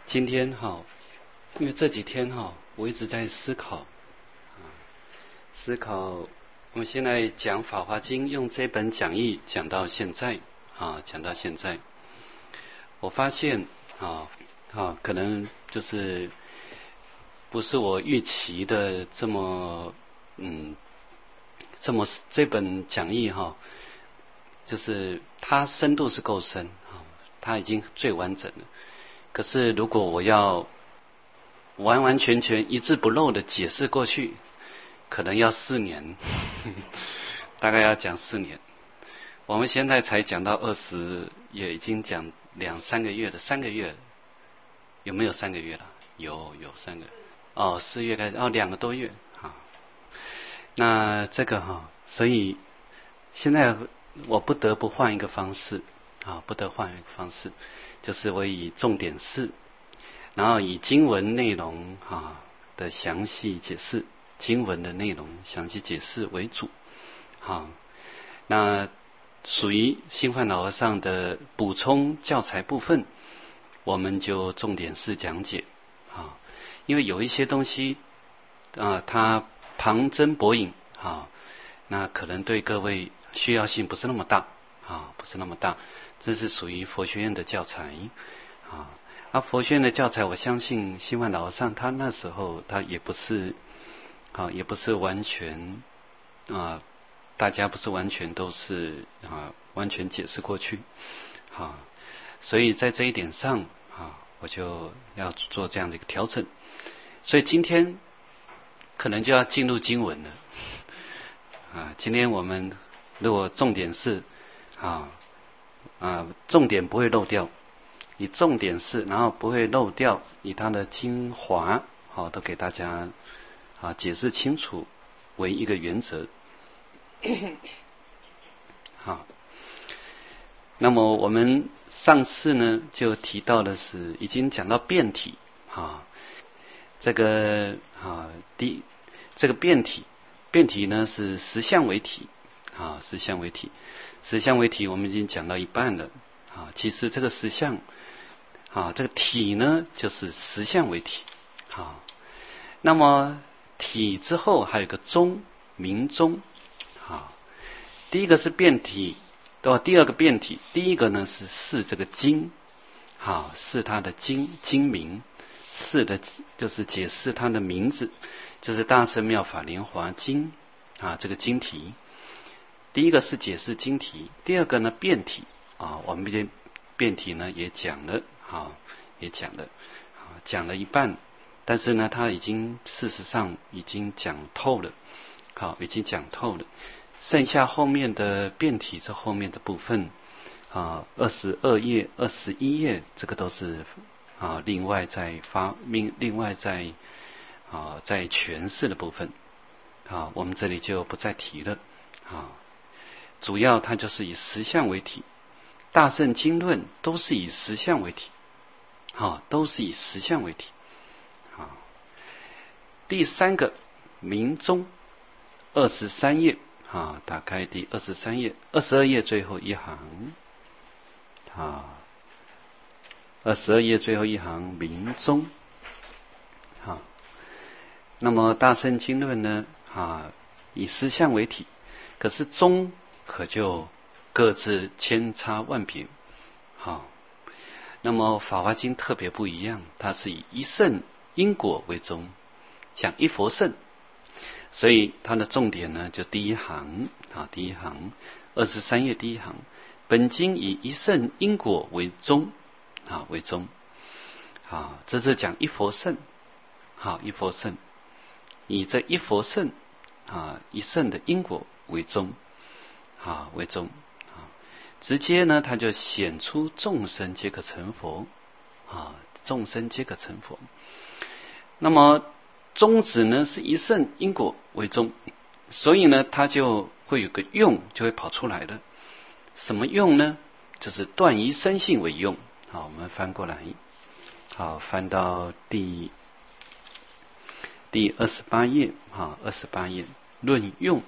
今天因为这几天我一直在思考，我现在讲《法华经》，用这本讲义讲到现在，我发现可能就是不是我预期的这么这本讲义就是它深度是够深它已经最完整了。可是如果我要完完全全一字不漏的解释过去，可能要4年大概要讲4年。我们现在才讲到20，也已经讲2-3个月的3个月，有没有3个月了？有3个4月开始2个多月那这个所以现在我不得不换一个方式就是我以重点释，然后以经文内容的详细解释，经文的内容详细解释为主那属于新范老和尚的补充教材部分，我们就重点释讲解因为有一些东西它旁征博引那可能对各位需要性不是那么大这是属于佛学院的教材佛学院的教材，我相信新范老和尚他那时候他也不是完全大家不是完全都是完全解释过去所以在这一点上我就要做这样的一个调整。所以今天可能就要进入经文了今天我们如果重点是重点不会漏掉，以重点是，然后不会漏掉，以它的精华都给大家解释清楚为一个原则那么我们上次呢就提到的是已经讲到辩体这个这个辩体呢是实相为体实相为体我们已经讲到一半了其实这个实相这个体呢就是实相为体那么体之后还有个宗，明宗第一个是辩体第二个辩体，第一个呢是释这个经释它的经名，释的就是解释它的名字，就是大乘妙法莲华经这个经题。第一个是解释经题，第二个呢辩体我们辩体呢也讲了讲了一半，但是呢它已经事实上已经讲透了剩下后面的辩体这后面的部分22页21页这个都是另外在诠释的部分我们这里就不再提了主要它就是以实相为体，大乘经论都是以实相为体第三个明宗23页打开第23页22页最后一行22页最后一行明宗那么大乘经论呢以实相为体，可是宗可就各自千差万别那么法华经特别不一样，它是以一乘因果为宗，讲一佛乘，所以它的重点呢就第一行23页第一行，本经以一乘因果为宗这是讲一佛乘以这一佛乘一乘的因果为宗直接呢它就显出众生皆可成佛那么宗旨呢是一乘因果为宗，所以呢它就会有个用就会跑出来了。什么用呢？就是断疑生信为用我们翻过来翻到第28页28页论用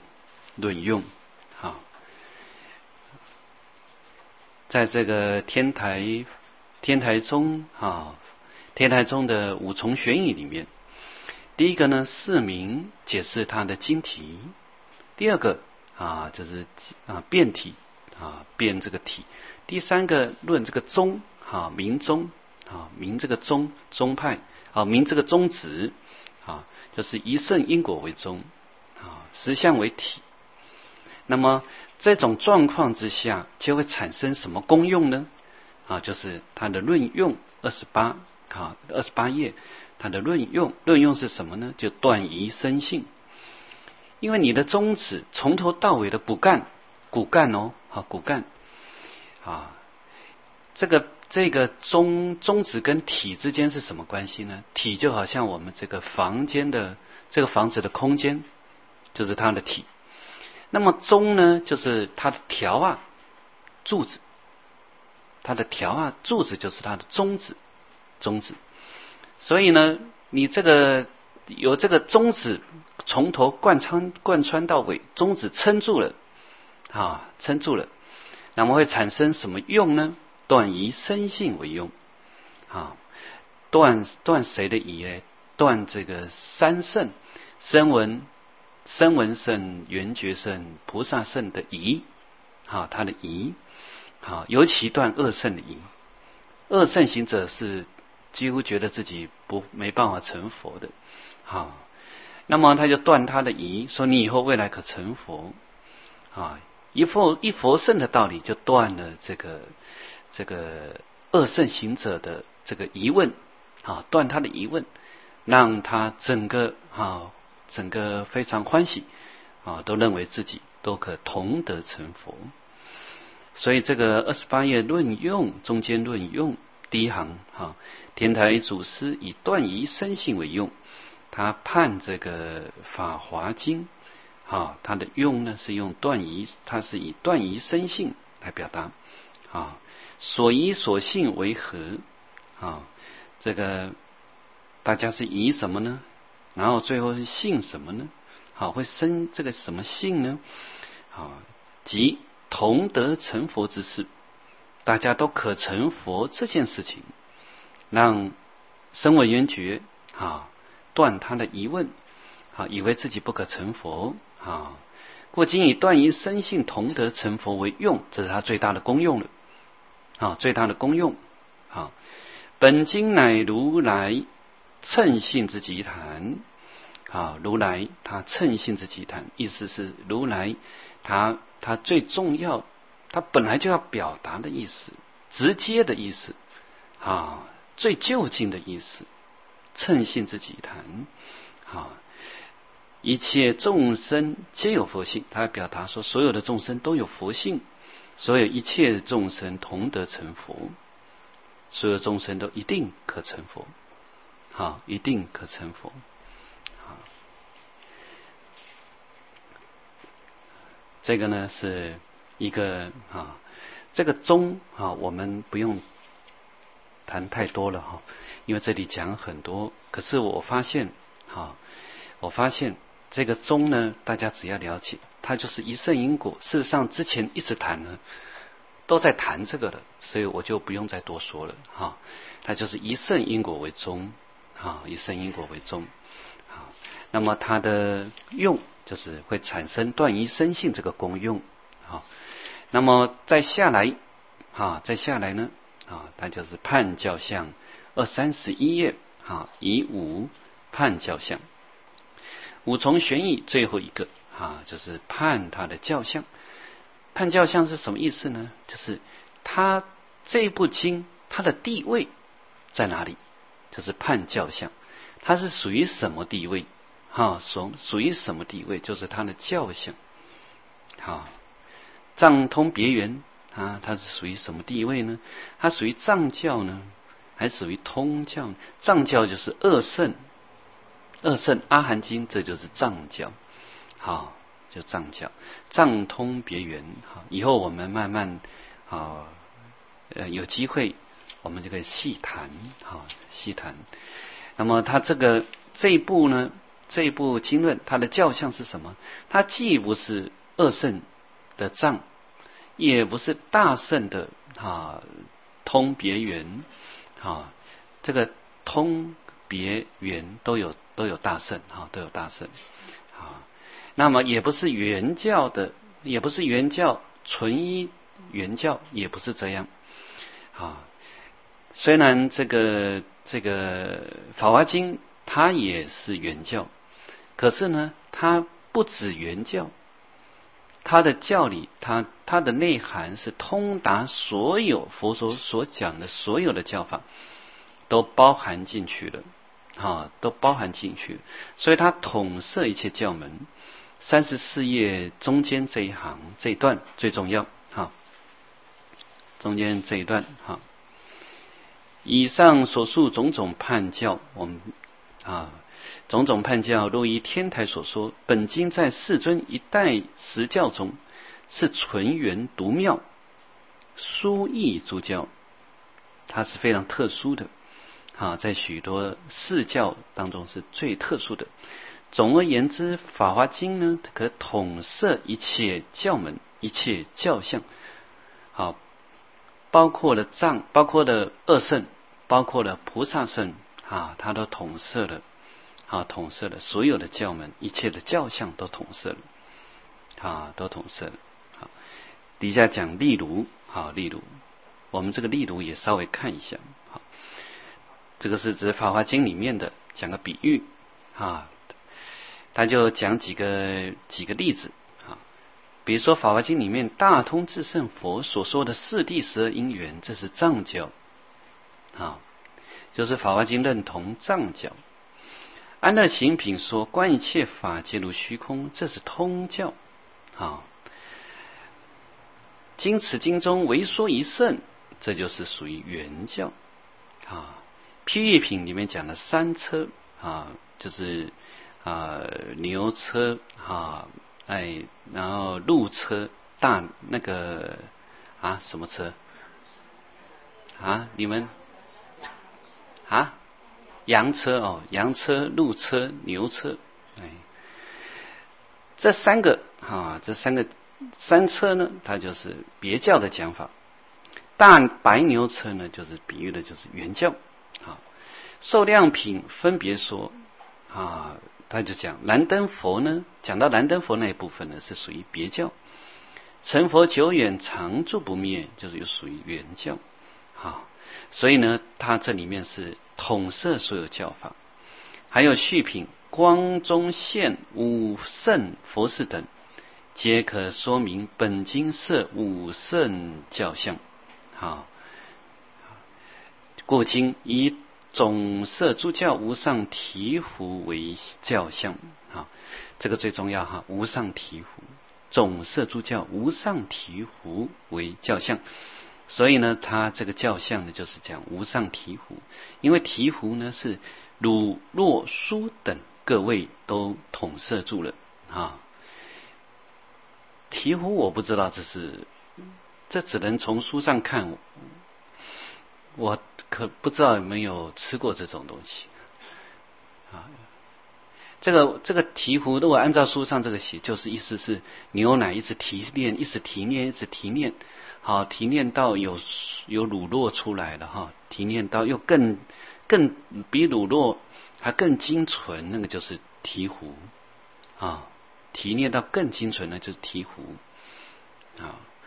在这个天台宗天台宗的五重玄义里面，第一个呢，释明解释它的经题；第二个就是辩体辩这个体；第三个论这个宗明宗明这个宗派明这个宗旨就是一圣因果为宗实相为体。那么这种状况之下，就会产生什么功用呢？就是它的论用28页，它的论用是什么呢？就断疑生信。因为你的宗旨从头到尾的骨干这个宗旨跟体之间是什么关系呢？体就好像我们这个房子的空间，就是它的体。那么宗呢，就是它的条柱子，它的条柱子就是它的宗旨。所以呢，你这个有这个宗旨从头贯穿到尾，宗旨撑住了，那么会产生什么用呢？断疑生信为用断谁的疑呢？断这个三圣声闻圣、缘觉圣、菩萨圣的疑他的疑尤其断二圣的疑。二圣行者是几乎觉得自己没办法成佛的那么他就断他的疑，说你以后未来可成佛一佛圣的道理，就断了这个二圣行者的这个疑问断他的疑问，让他整个非常欢喜都认为自己都可同得成佛。所以这个28页论用中间论用第一行天台祖师以断疑生信为用，他判这个法华经他的用呢是用断疑，他是以断疑生信来表达所疑所信为何这个大家是疑什么呢？然后最后是信什么呢？会生这个什么信呢？即同得成佛之事，大家都可成佛这件事情，让声闻缘觉断他的疑问以为自己不可成佛故今以断疑生信同得成佛为用，这是他最大的功用了最大的功用本经乃如来乘性之集谈如来他乘性之集谈，意思是如来他最重要，他本来就要表达的意思，直接的意思最究竟的意思，乘性之集谈一切众生皆有佛性，他表达说所有的众生都有佛性，所有一切众生同得成佛，所有众生都一定可成佛一定可成佛这个呢是一个这个宗我们不用谈太多了因为这里讲很多。可是我发现这个宗呢，大家只要了解，它就是一圣因果。事实上之前一直谈呢，都在谈这个的，所以我就不用再多说了它就是一圣因果为宗以圣因果为宗那么它的用就是会产生断疑生信这个功用那么再下来呢它就是判教相231页以五判教相。五重玄义最后一个就是判他的教相。判教相是什么意思呢？就是他这部经它的地位在哪里，就是判教相，它是属于什么地位属于什么地位，就是它的教相藏通别圆它是属于什么地位呢？它属于藏教呢，还属于通教呢？藏教就是二圣阿含经，这就是藏教就藏教，藏通别圆以后我们慢慢有机会我们就可以细谈那么它这一部呢，这一部经论它的教相是什么？它既不是二圣的藏，也不是大圣的通别圆这个通别圆都有大乘都有大乘那么也不是原教的，也不是原教纯一原教，也不是这样虽然这个法华经它也是原教，可是呢它不止原教，它的教理它的内涵是通达所有佛所讲的所有的教法都包含进去了都包含进去了，所以它统摄一切教门。34页中间这一行这一段最重要中间这一段以上所述种种判教，我们种种判教若依天台所说，本经在世尊一代实教中是纯元独妙殊异诸教，它是非常特殊的在许多世教当中是最特殊的。总而言之，法华经呢可统摄一切教门一切教相包括了二圣，包括了菩萨圣它都统摄了统摄了所有的教门，一切的教相都统摄了都统摄了底下讲例如例如我们这个例如也稍微看一下这个是指法华经里面的，讲个比喻他就讲几个例子比如说法华经里面大通智胜佛所说的四谛12因缘，这是藏教就是法华经认同藏教。安乐行品说观一切法皆如虚空，这是通教经此经中唯说一圣，这就是属于原教譬喻品里面讲的三车就是牛车然后鹿车大那个什么车你们羊车羊车鹿车牛车这三个三车呢，它就是别教的讲法。大白牛车呢，就是比喻的就是原教受量品分别说他就讲燃灯佛呢，讲到燃灯佛那一部分呢是属于别教。成佛久远常住不灭，就是又属于原教所以呢它这里面是统摄所有教法。还有续品光中现五圣佛事等，皆可说明本经摄五圣教相故经以总摄诸教无上醍醐为教相这个最重要无上醍醐，总摄诸教无上醍醐为教相。所以呢他这个教相呢就是讲无上醍醐，因为醍醐呢是汝若书等各位都统摄住了醍醐我不知道这只能从书上看，我可不知道有没有吃过这种东西这个醍醐如果按照书上这个写，就是意思是牛奶一直提炼一直提炼一直提炼提炼到有乳酪出来了提炼到又更比乳酪还更精纯，那个就是醍醐提炼到更精纯，那就是醍醐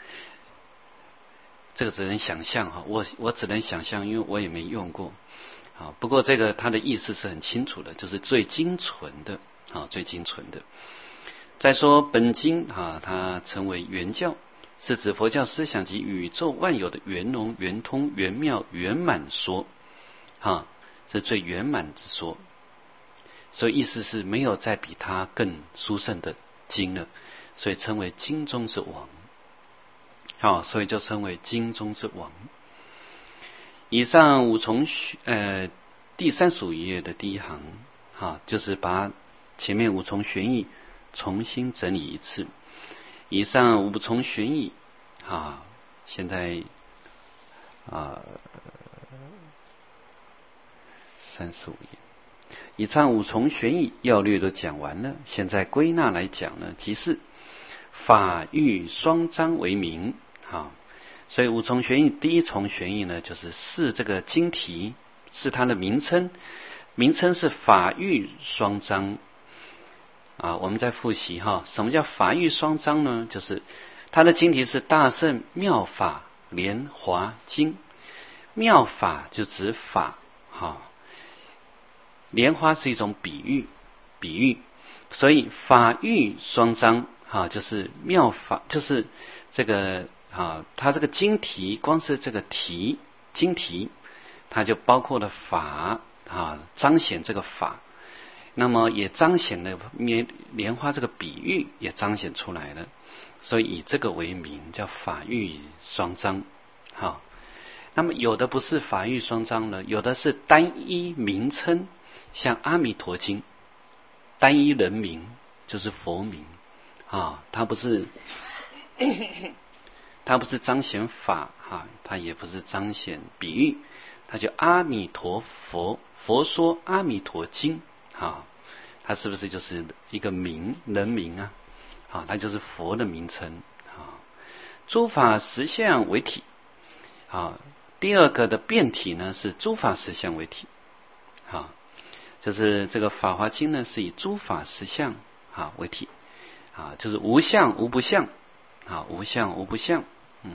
这个只能想象我只能想象，因为我也没用过不过这个它的意思是很清楚的，就是最精纯的最精纯的。再说本经它成为原教，是指佛教思想及宇宙万有的圆融圆通圆妙圆满说是最圆满之说，所以意思是没有再比它更殊胜的经了，所以称为经中之王所以就称为经中之王。以上五重第35页的第一行就是把前面五重玄义重新整理一次。以上五重玄义现在35页，以上五重玄义要略都讲完了，现在归纳来讲呢，即是法欲双章为名所以五重玄义第一重玄义呢，就是视这个经题是它的名称，名称是法玉双章啊。我们再复习哈，什么叫法玉双章呢？就是它的经题是大乘妙法莲华经，妙法就指法哈，莲花是一种比喻，所以法玉双章哈，就是妙法，就是这个啊，它这个经题光是这个题经题，它就包括了法啊，彰显这个法，那么也彰显了莲花这个比喻也彰显出来了，所以以这个为名叫法玉双章。好，那么有的不是法玉双章了，有的是单一名称，像阿弥陀经，单一人名就是佛名啊，它不是彰显法啊，它也不是彰显比喻，它叫阿弥陀佛，佛说阿弥陀经啊，它是不是就是一个名人名啊？啊，它就是佛的名称啊。诸法实相为体啊，第二个的辩体呢是诸法实相为体啊，就是这个《法华经》呢是以诸法实相啊为体啊，就是无相无不相啊，无相无不相，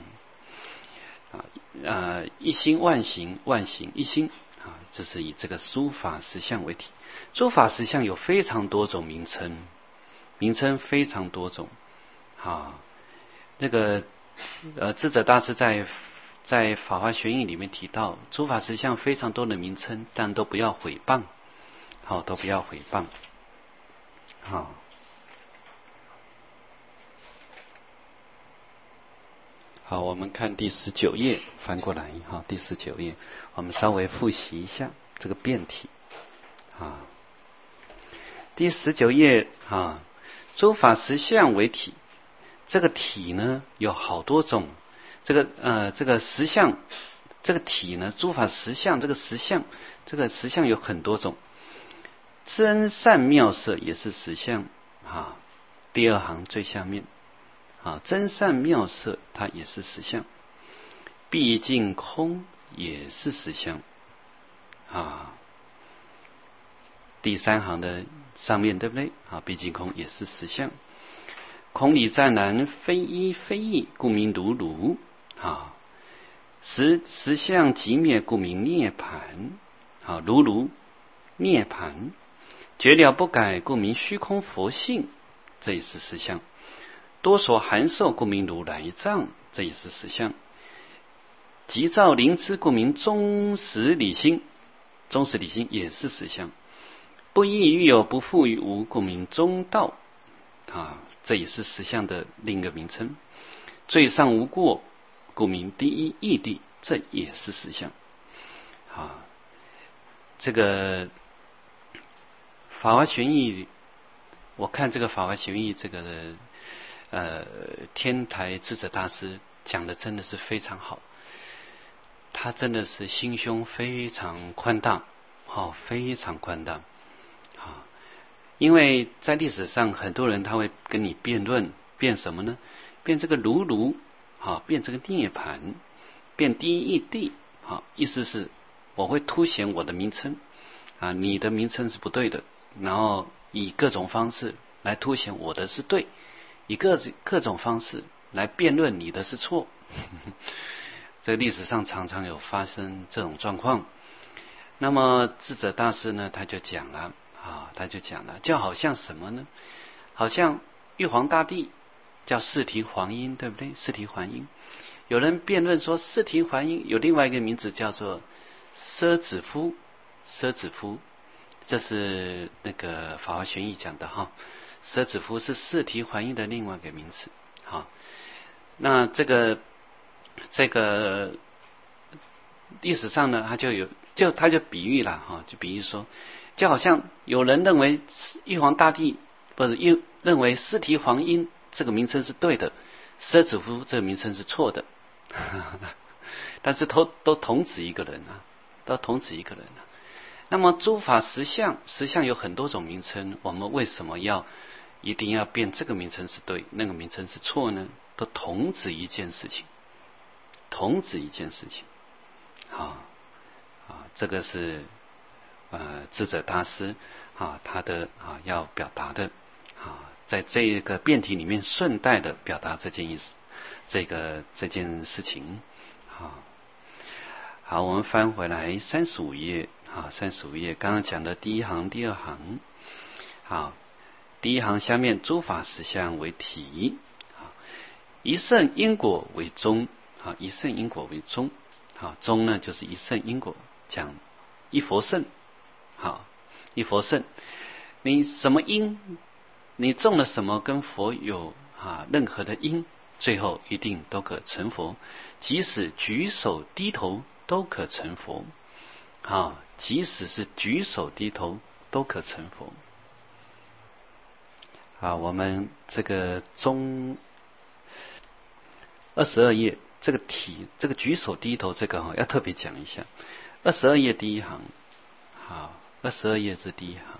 一心万行，万行一心啊，这是以这个诸法实相为体。诸法实相有非常多种名称，名称非常多种啊。那个智者大师在《法华玄义》里面提到，诸法实相非常多的名称，但都不要毁谤，好，都不要毁谤，好。好，我们看第19页，翻过来哈，第19页，我们稍微复习一下这个辩体啊。第19页啊，诸法实相为体，这个体呢有好多种，这个实相，这个体呢，诸法实相，这个实相有很多种，真善妙色也是实相啊。第二行最下面。啊，真善妙色它也是实相，毕竟空也是实相啊。第三行的上面对不对啊？毕竟空也是实相，空理湛然，非一非异，故名如如啊。实相即灭，故名涅盘啊。如如涅盘，绝了不改，故名虚空佛性，这也是实相。多所含受，故名如来藏，这也是实相。即照灵知，故名忠实理心，忠实理心也是实相。不异于有，不复于无，故名中道啊，这也是实相的另一个名称。最上无过，故名第一义谛，这也是实相啊。这个《法华玄义》，我看这个《法华玄义》这个天台智者大师讲的真的是非常好，他真的是心胸非常宽大，非常宽大啊。因为在历史上很多人他会跟你辩论，辩什么呢？辩这个如如啊，辩这个涅盘，辩第一义谛啊，意思是我会凸显我的名称啊，你的名称是不对的，然后以各种方式来凸显我的是对，以各种方式来辩论你的是错。这个历史上常常有发生这种状况。那么智者大师呢，他就讲了，就好像什么呢？好像玉皇大帝叫释提桓因，对不对？释提桓因，有人辩论说释提桓因有另外一个名字叫做奢子夫，这是那个《法华玄义》讲的哈。奢子夫是释提桓因的另外一个名词。好，那这个历史上呢，他就比喻了哈，就比喻说，就好像有人认为玉皇大帝不是认为释提桓因这个名称是对的，奢子夫这个名称是错的，但是都同指一个人啊，那么诸法实相有很多种名称，我们为什么一定要辩这个名称是对，那个名称是错呢？都同指一件事情，好这个是智者大师他的要表达的在这个辩题里面顺带的表达这件意思，这件事情好，我们翻回来35页35页刚刚讲的第一行第二行第一行下面诸法实相为体一圣因果为宗一圣因果为宗宗呢就是一圣因果，讲一佛圣一佛圣，你什么因，你种了什么跟佛有任何的因，最后一定都可成佛，即使举手低头都可成佛即使是举手低头都可成佛我们这个中22页这个题，这个举手低头这个要特别讲一下。22页第一行22页之第一行，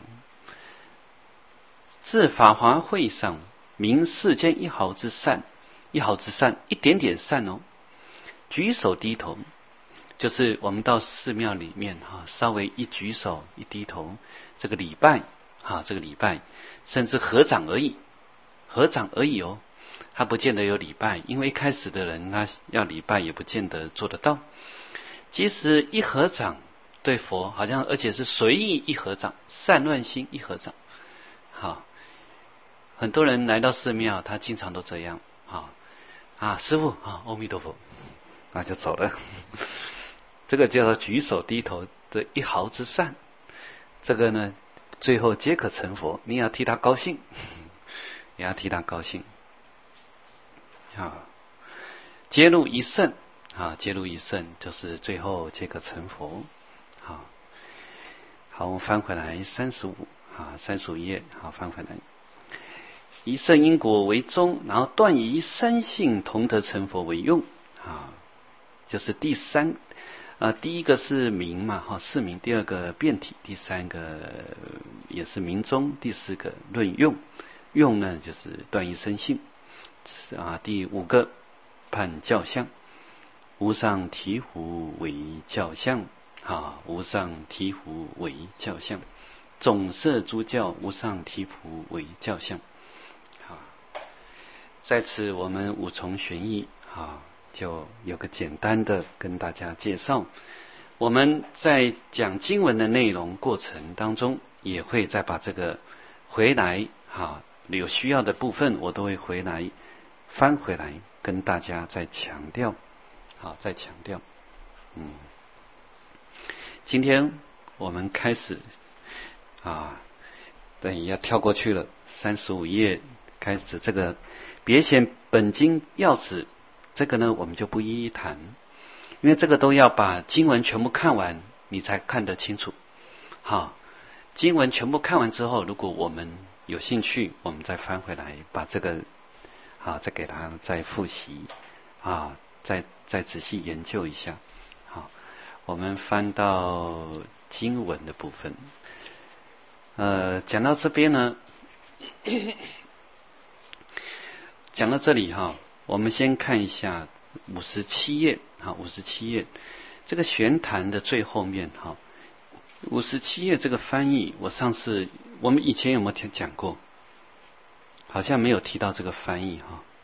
自法华会上明世间一毫之善，一毫之善，一点点善举手低头，就是我们到寺庙里面稍微一举手一低头，这个礼拜这个礼拜，甚至合掌而已，合掌而已他不见得有礼拜，因为一开始的人他要礼拜也不见得做得到。即使一合掌对佛好像，而且是随意一合掌，散乱心一合掌很多人来到寺庙他经常都这样师父阿弥陀佛那就走了这个叫做举手低头的一毫之善，这个呢最后皆可成佛，你要替他高兴也要替他高兴揭露一圣揭露一圣就是最后皆可成佛好，我们翻回来35页翻回来，以圣因果为宗，然后断以三性同得成佛为用就是第三第一个是明是明，第二个辩体，第三个也是明宗，第四个论用，用呢就是断一生性第五个判教相，无上醍醐为教相无上醍醐为教相，总摄诸教无上醍醐为教相在此我们五重玄义就有个简单的跟大家介绍。我们在讲经文的内容过程当中，也会再把这个回来有需要的部分我都会回来翻回来跟大家再强调再强调今天我们开始等一下跳过去了35页开始这个别显本经要旨，这个呢我们就不一一谈，因为这个都要把经文全部看完你才看得清楚经文全部看完之后，如果我们有兴趣我们再翻回来把这个再给他再复习再仔细研究一下我们翻到经文的部分讲到这边呢讲到这里我们先看一下57页57页这个玄坛的最后面57页这个翻译，我们以前有没有讲过？好像没有提到这个翻译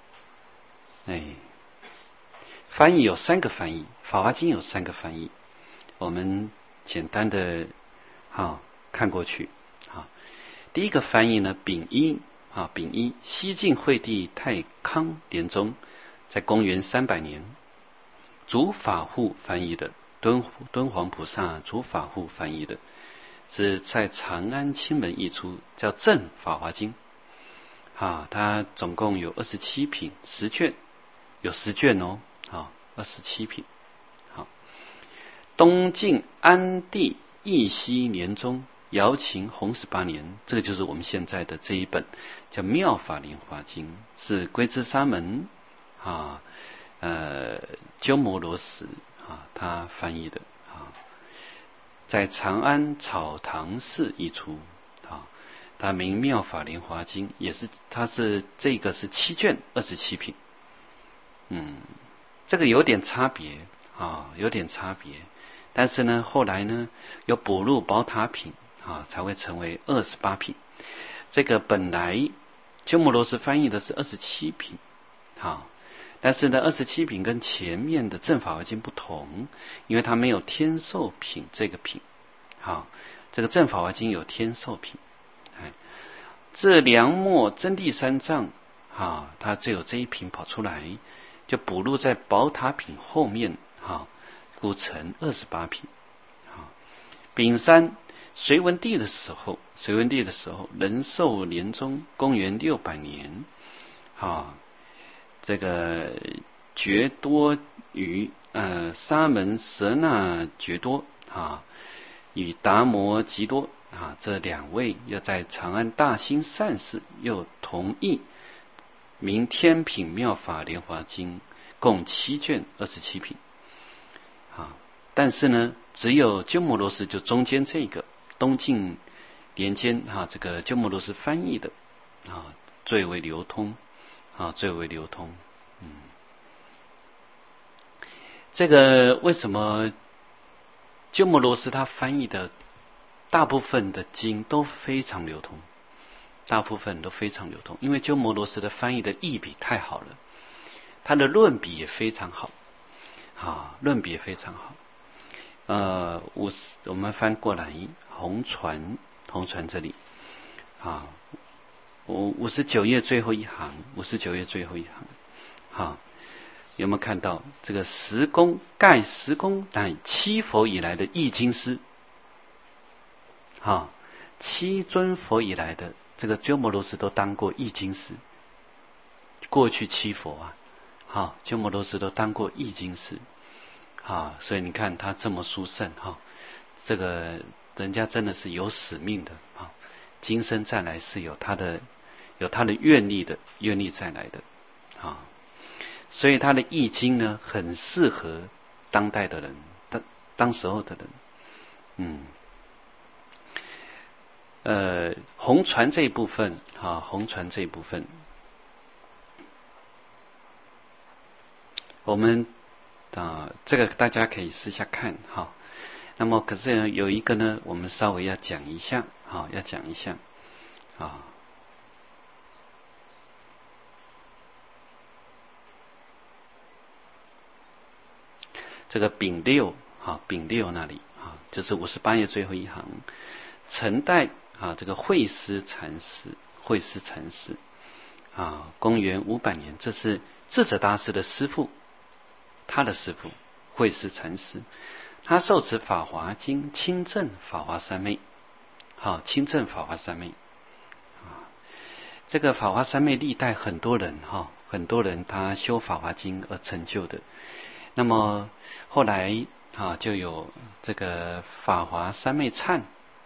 翻译有3个翻译，法华经有3个翻译，我们简单的看过去第一个翻译呢，丙一西晋惠帝太康年中，在公元300年，竺法护翻译的，敦煌菩萨竺法护翻译的，是在长安清门译出，叫正法华经它总共有27品，10卷，有10卷27品东晋安帝义熙年中，姚秦弘18年，这个就是我们现在的这一本叫妙法莲华经，是龟兹沙门鸠摩罗什他翻译的在长安草堂寺译出它名妙法莲华经，也是这个是7卷27品这个有点差别有点差别， 但是呢，后来呢，又补入宝塔品才会成为28品。这个本来鸠摩罗什翻译的是27品但是呢，27品跟前面的正法华经不同，因为它没有天寿品这个品这个正法华经有天寿品。这梁末真谛三藏它只有这一品跑出来，就补入在宝塔品后面故成28品。丙三隋文帝的时候，仁寿年中，公元600年这个觉多于沙门舍那觉多与达摩吉多这两位又在长安大兴善寺又同意名天品妙法莲华经，共7卷27品但是呢，只有鸠摩罗什就中间这个东晋年间这个鸠摩罗什翻译的最为流通最为流通。这个为什么鸠摩罗什他翻译的大部分的经都非常流通？大部分都非常流通，因为鸠摩罗什的翻译的译笔太好了，他的论笔也非常好论笔也非常好。我们翻过来红传这里59页最后一行有没有看到这个十公乃七佛以来的译经师七尊佛以来的这个鸠摩罗什都当过译经师，过去七佛鸠摩罗什都当过译经师所以你看他这么殊胜这个人家真的是有使命的今生再来是有他的愿力再来的所以他的译经呢很适合当代的人，当时候的人。红传这一部分我们这个大家可以试下看那么可是有一个呢，我们稍微要讲一下这个丙六那里就是58页最后一行，陈代这个慧思禅师公元500年，这是智者大师的师父，他的师父慧思禅师，他受持法华经亲证法华三昧这个法华三昧历代很多人他修法华经而成就的。那么后来就有这个法华三昧忏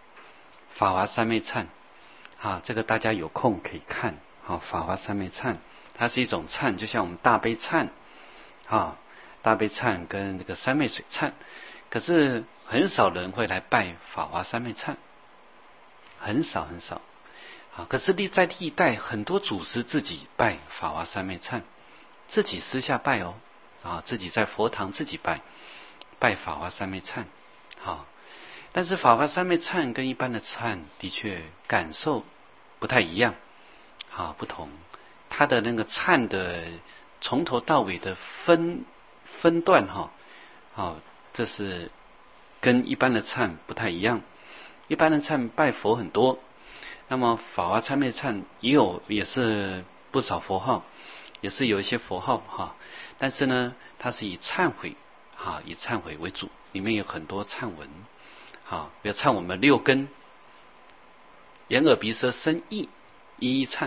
这个大家有空可以看法华三昧忏它是一种忏，就像我们大悲忏大悲忏跟那个三昧水忏，可是很少人会来拜法华三昧忏，很少可是在历代很多祖师自己拜法华三昧忏，自己私下拜自己在佛堂自己拜法华三昧忏但是法华三昧忏跟一般的忏的确感受不太一样不同，它的那个忏的从头到尾的分段这是跟一般的忏不太一样。一般的忏拜佛很多，那么法华三昧忏也是不少佛号，也是有一些佛号但是呢它是以忏悔为主，里面有很多忏文比如忏我们6根眼耳鼻舌身意一一忏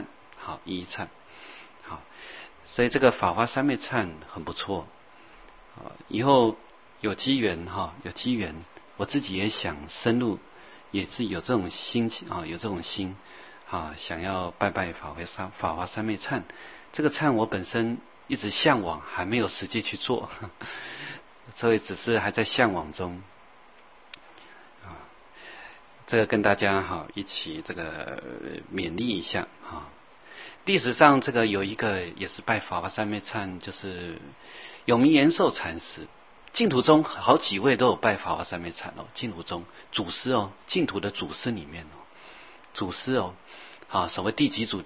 所以这个法华三昧忏很不错以后有机缘我自己也想深入，也是有这种心想要拜法华三昧忏。这个忏我本身一直向往，还没有实际去做所以只是还在向往中这个跟大家一起这个勉励一下历史上这个有一个也是拜法华三昧忏，就是永明延寿禅师净土中好几位都有拜法华三昧禅哦，净土中祖师哦，净土的祖师里面哦，祖师哦，所谓第几祖，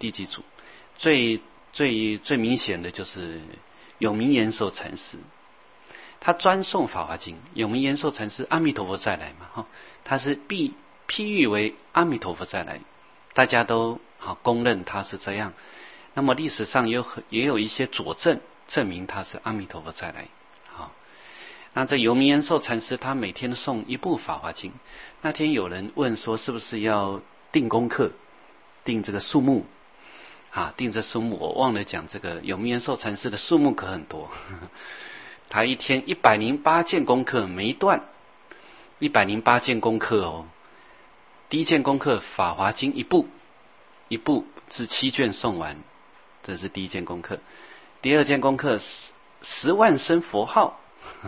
最明显的就是永明延寿禅师，他专诵法华经。永明延寿禅师阿弥陀佛再来嘛，他是譬喻为阿弥陀佛再来，大家都公认他是这样。那么历史上也有一些佐证证明他是阿弥陀佛再来。那这永明延寿禅师他每天诵一部法华经。那天有人问说，是不是要定功课，定这个数目定这数目？我忘了讲，这个永明延寿禅师的数目可很多，他一天108件功课没断，108件功课哦。第一件功课法华经一部是7卷诵完，这是第一件功课。第二件功课10万声佛号，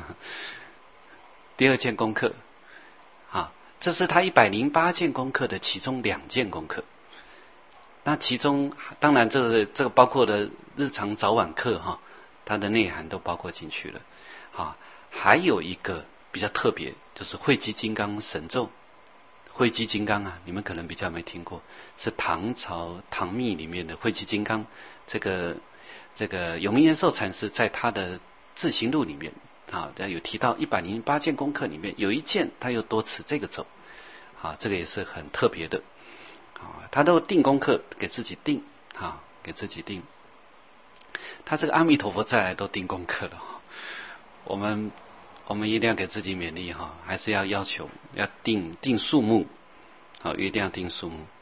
第二件功课这是他108件功课的其中2件功课。那其中当然这个包括的日常早晚课它的内涵都包括进去了。还有一个比较特别，就是慧基金刚神咒。慧基金刚你们可能比较没听过，是唐朝唐密里面的慧基金刚。这个永明延寿禅师在他的自行录里面有提到108件功课里面有一件他又多持这个咒这个也是很特别的他都定功课给自己定给自己定。他这个阿弥陀佛再来都定功课了。我们一定要给自己勉励还是要求要定数目一定要定数目。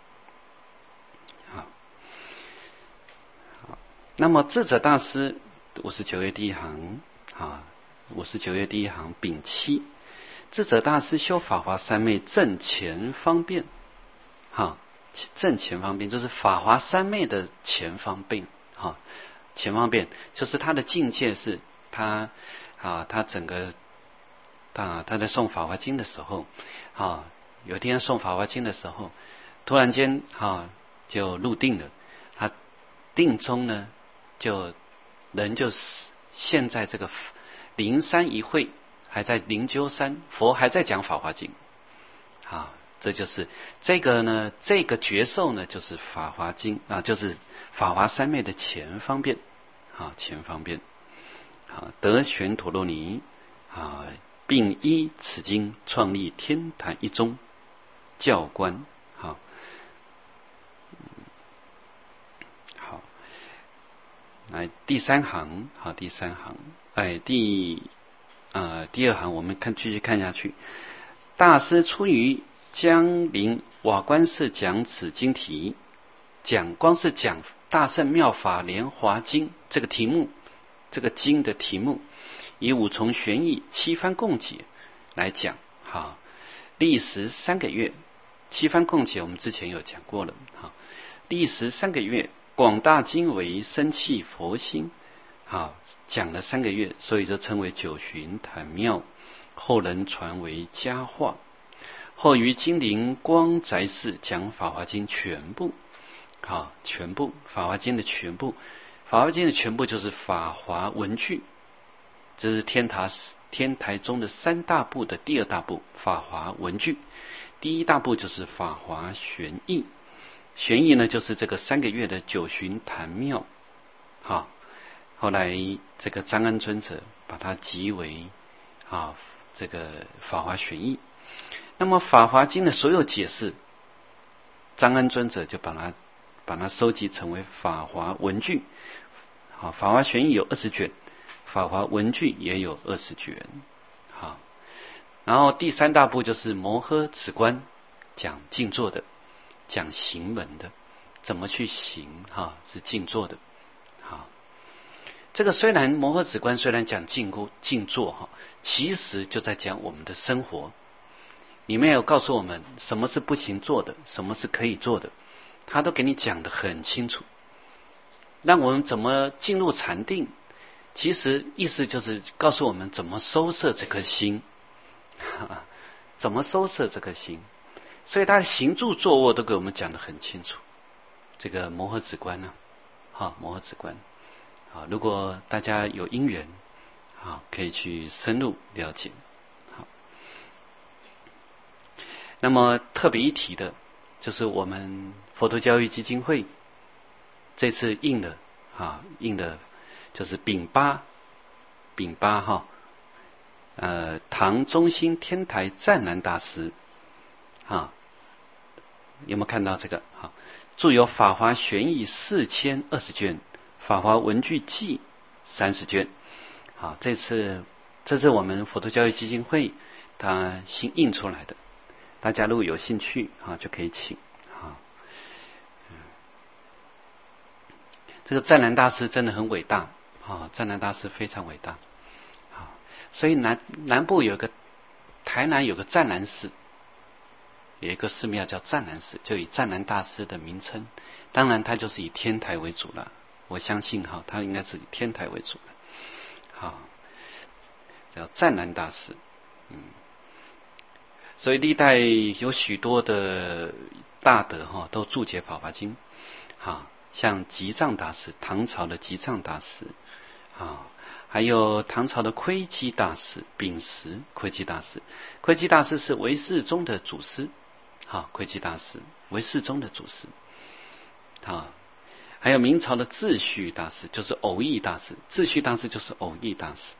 那么智者大师59页第一行59页第一行丙7，智者大师修法华三昧正前方便正前方便就是法华三昧的前方便前方便就是他的境界是他整个他在诵法华经的时候有一天诵法华经的时候，突然间就入定了。他定中呢人就现在这个灵山一会，还在灵鹫山，佛还在讲法华经这就是这个呢，这个觉受呢就是法华经就是法华三昧的前方便前方便得玄陀罗尼并依此经创立天坛一宗教官好，来第3行第3行第2行我们继续看下去。大师出于江陵瓦官寺讲此经题，光是讲大圣妙法莲华经这个题目，这个经的题目以5重玄义7番共解来讲历时3个月。7番共解我们之前有讲过了历时3个月，广大经为生契佛心讲了3个月，所以就称为九旬坛妙，后人传为佳话。后于金陵光宅寺讲法华经全部全部法华经的全部，法华经的全部就是法华文具，这是天台中的3大部的第2大部法华文具。第1大部就是法华玄义，玄义呢就是这个3个月的九旬坛妙后来这个张安尊者把它集为这个法华玄义。那么法华经的所有解释，张安尊者就把它收集成为法华文具法华玄义有20卷，法华文具也有20卷然后第3大部就是摩诃止观，讲静坐的，讲行门的，怎么去行是静坐的这个虽然摩诃止观虽然讲静坐其实就在讲我们的生活。里面有告诉我们什么是不行做的，什么是可以做的，他都给你讲得很清楚，让我们怎么进入禅定。其实意思就是告诉我们怎么收摄这颗心怎么收摄这颗心。所以他的行住坐卧都给我们讲得很清楚。这个摩诃止观摩诃止观如果大家有因缘可以去深入了解。好，那么特别一提的，就是我们佛陀教育基金会这次印的就是丙八唐中兴天台湛南大师有没有看到这个？著有《法华玄义》4020卷，《法华文具记》30卷。这是我们佛陀教育基金会它新印出来的，大家如果有兴趣就可以请。这个湛南大师真的很伟大湛南大师非常伟大所以南部台南有个湛南寺，有一个寺庙叫湛南寺，就以湛南大师的名称。当然他就是以天台为主了，我相信他应该是以天台为主的叫湛南大师。所以历代有许多的大德都注解法华经像吉藏大师，唐朝的吉藏大师还有唐朝的窥基大师，秉实窥基大师。窥基大师是唯识宗的祖师窥基大师唯识宗的祖师还有明朝的智旭大师，就是偶益大师，智旭大师就是偶益大师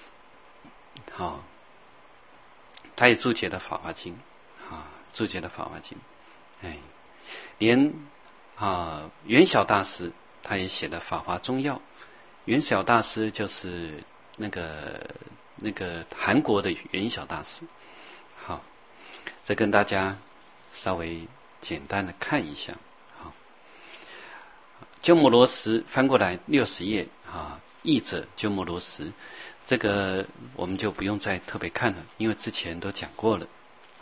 他也注解了法华经注解了法华经连元晓大师他也写了法华宗要。元晓大师就是那个韩国的元晓大师。这跟大家稍微简单的看一下。鸠摩罗什翻过来60页译者鸠摩罗什，这个我们就不用再特别看了，因为之前都讲过了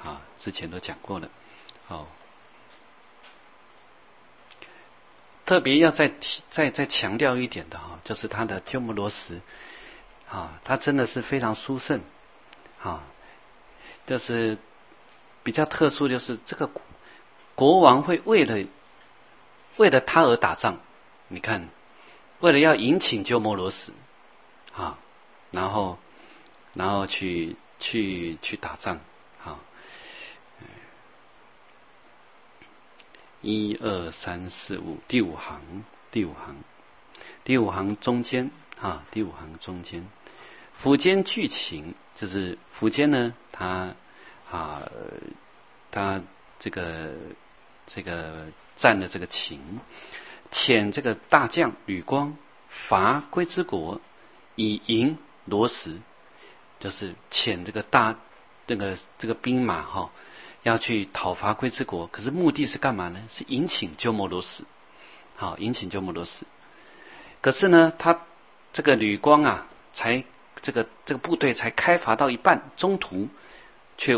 特别要再强调一点的就是他的鸠摩罗什他真的是非常殊胜就是比较特殊，就是这个国王会为了他而打仗。你看，为了要迎请鸠摩罗什然后去打仗1、2、3、4、5，第五行中间苻坚具请，就是苻坚呢，他这个占了这个秦，遣这个大将吕光伐龟兹国，以迎罗什，就是遣这个兵马要去讨伐龟兹国，可是目的是干嘛呢？是迎请鸠摩罗什，迎请鸠摩罗什。可是呢，他这个吕光才这个部队才开伐到一半，中途却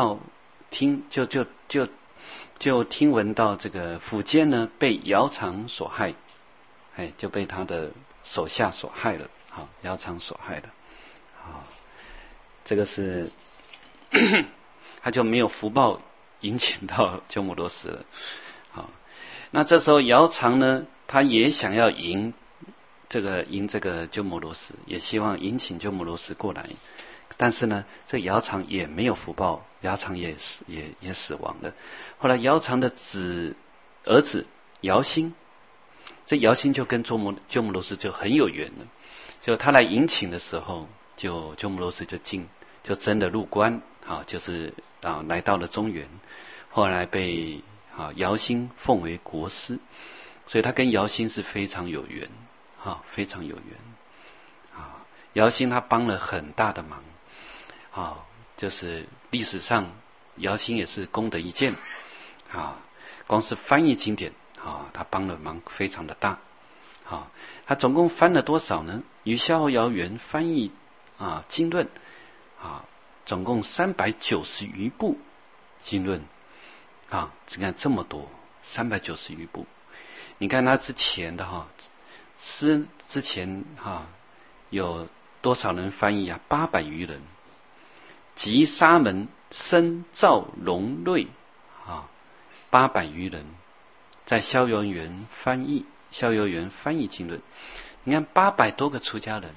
听闻到这个苻坚呢被姚苌所害，就被他的手下所害了，姚苌所害了，这个是他就没有福报迎请到鸠摩罗什了。那这时候姚苌呢，他也想要迎这个鸠摩罗什，也希望迎请鸠摩罗什过来，但是呢，这姚苌也没有福报，姚苌也死亡了。后来姚苌的儿子姚兴，这姚兴就跟鸠摩罗什就很有缘了。就他来迎请的时候，鸠摩罗什就真的入关，就是来到了中原，后来被姚兴奉为国师，所以他跟姚兴是非常有缘，非常有缘。姚兴他帮了很大的忙，就是历史上姚兴也是功德一件，光是翻译经典，他帮了忙非常的大。他总共翻了多少呢？与萧侯姚元翻译经论总共390余部经论你看这么多，390余部。你看他之前的之前有多少人翻译800余人。及沙门、僧、赵、龙、瑞800余人，在逍遥园翻译经论。你看800多个出家人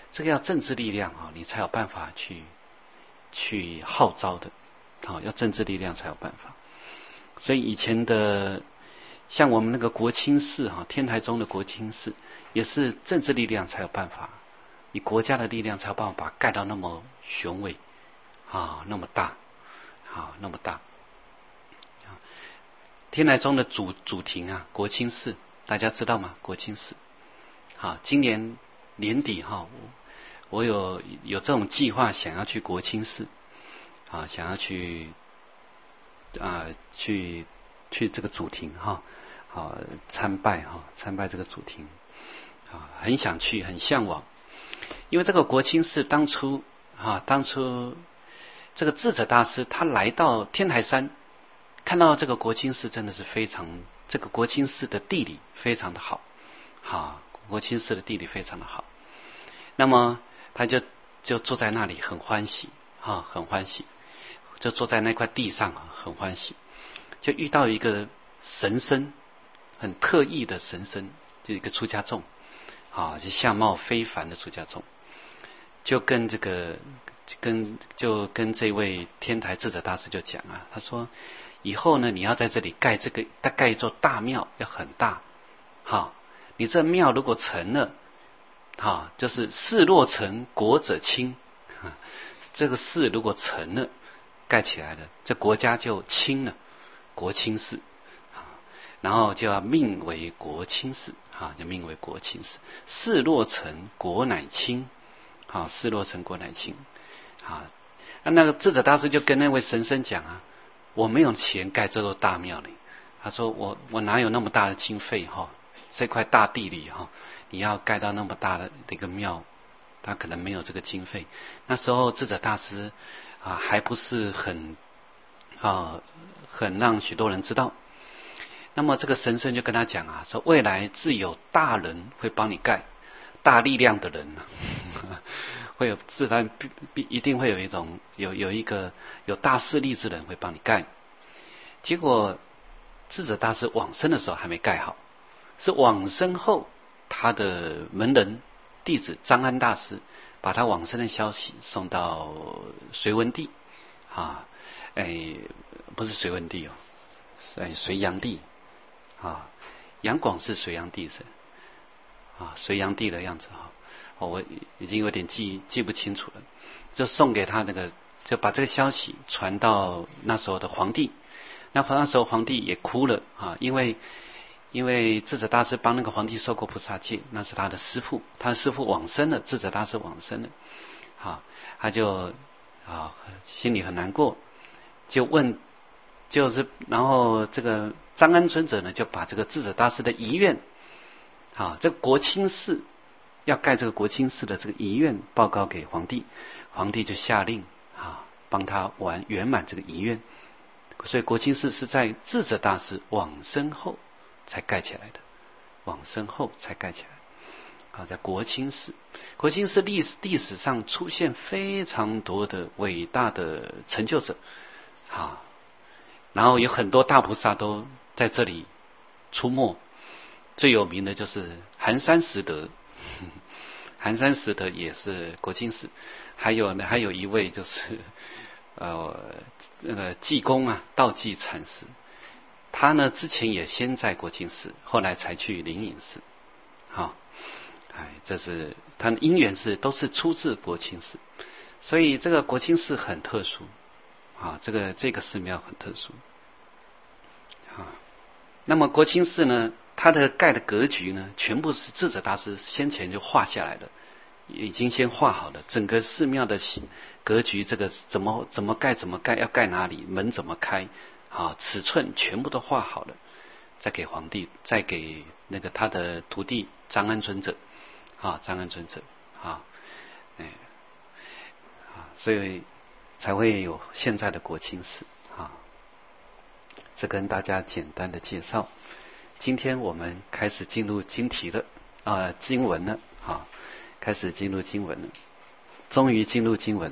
这个要政治力量啊，你才有办法去号召的，好，要政治力量才有办法。所以以前的像我们那个国清寺哈，天台宗的国清寺，也是政治力量才有办法，以国家的力量才有办法把它盖到那么雄伟啊，那么大，好，那么大。天台宗的主庭啊，国清寺，大家知道吗？国清寺，好，今年年底哈，我有这种计划，想要去国清寺啊，想要去这个主庭哈，好参拜这个主庭啊，很想去，很向往。因为这个国清寺当初这个智者大师他来到天台山，看到这个国清寺真的是非常，这个国清寺的地理非常的好，国清寺的地理非常的好。那么他就坐在那里很欢喜很欢喜，就坐在那块地上很欢喜，就遇到一个神僧，很特异的神僧，就一个出家众就相貌非凡的出家众，就跟这位天台智者大师就讲他说以后呢，你要在这里盖一座大庙，要很大，你这庙如果成了，就是寺若成，国者兴，这个寺如果成了，盖起来了，这国家就兴了，国清寺，然后就要命为国清寺，就命为国清寺。寺若成，国乃清，寺若成，国乃清，那个智者大师就跟那位神僧讲我没有钱盖这座大庙呢。他说我哪有那么大的经费这块大地里你要盖到那么大的一个庙，他可能没有这个经费。那时候智者大师还不是很让许多人知道。那么这个神僧就跟他讲说未来自有大人会帮你盖，大力量的人会有自然一定会有一个有大势力之人会帮你盖。结果智者大师往生的时候还没盖好，是往生后他的门人弟子张安大师把他往生的消息送到隋文帝不是隋文帝隋炀帝杨广是隋炀帝是隋炀帝的样子我已经有点记不清楚了，就送给他就把这个消息传到那时候的皇帝。那时候皇帝也哭了因为智者大师帮那个皇帝受过菩萨戒，那是他的师父往生了，智者大师往生了他就心里很难过，然后这个张安尊者呢就把这个智者大师的遗愿这个国清寺要盖这个国清寺的这个遗愿报告给皇帝，皇帝就下令帮他圆满这个遗愿。所以国清寺是在智者大师往生后才盖起来的，在国清寺。国清寺历史上出现非常多的伟大的成就者然后有很多大菩萨都在这里出没，最有名的就是寒山拾得，寒山拾得也是国清寺。还有一位就是那个济公道济禅师，他呢之前也先在国清寺，后来才去灵隐寺这是他的因缘都是出自国清寺。所以这个国清寺很特殊这个寺庙很特殊那么国清寺呢，它的盖的格局呢，全部是智者大师先前就画下来的，已经先画好了整个寺庙的格局，这个怎么盖，要盖哪里，门怎么开尺寸全部都画好了，再给皇帝，再给那个他的徒弟张安尊者所以才会有现在的国清寺这跟大家简单的介绍。今天我们开始进入经题了经文了开始进入经文了，终于进入经文了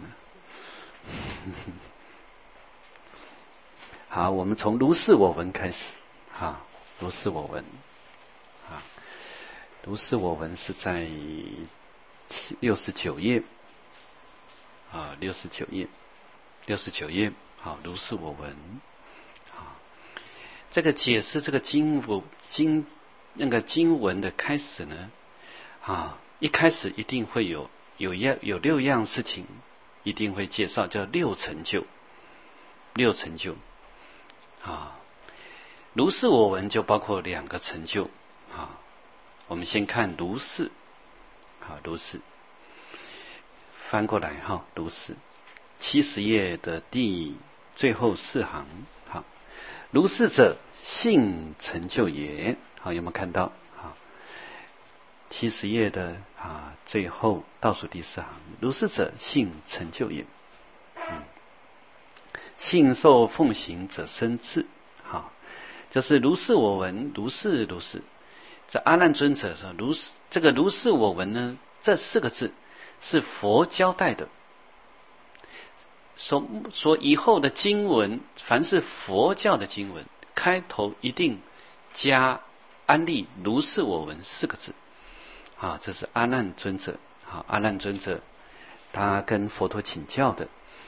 好，我们从如是我闻开始如是我闻如是我闻是在 69页啊，69页，好，如是我闻。啊，这个解释这个经文的开始呢，啊，一开始一定会有6样事情，一定会介绍，叫6成就。啊，如是我闻就包括2个成就。啊，我们先看如是。好，如是翻过来哈，如是70页的最后4行。好，如是者性成就也。好，有没有看到？好，70页的最后倒数第4行，如是者性成就也。信受奉行者生智。好，就是如是我闻，如是。这阿难尊者说，这个如是我闻呢，这4个字是佛交代的。说以后的经文，凡是佛教的经文，开头一定加安立如是我闻4个字。啊，这是阿难尊者。好，阿难尊者他跟佛陀请教的。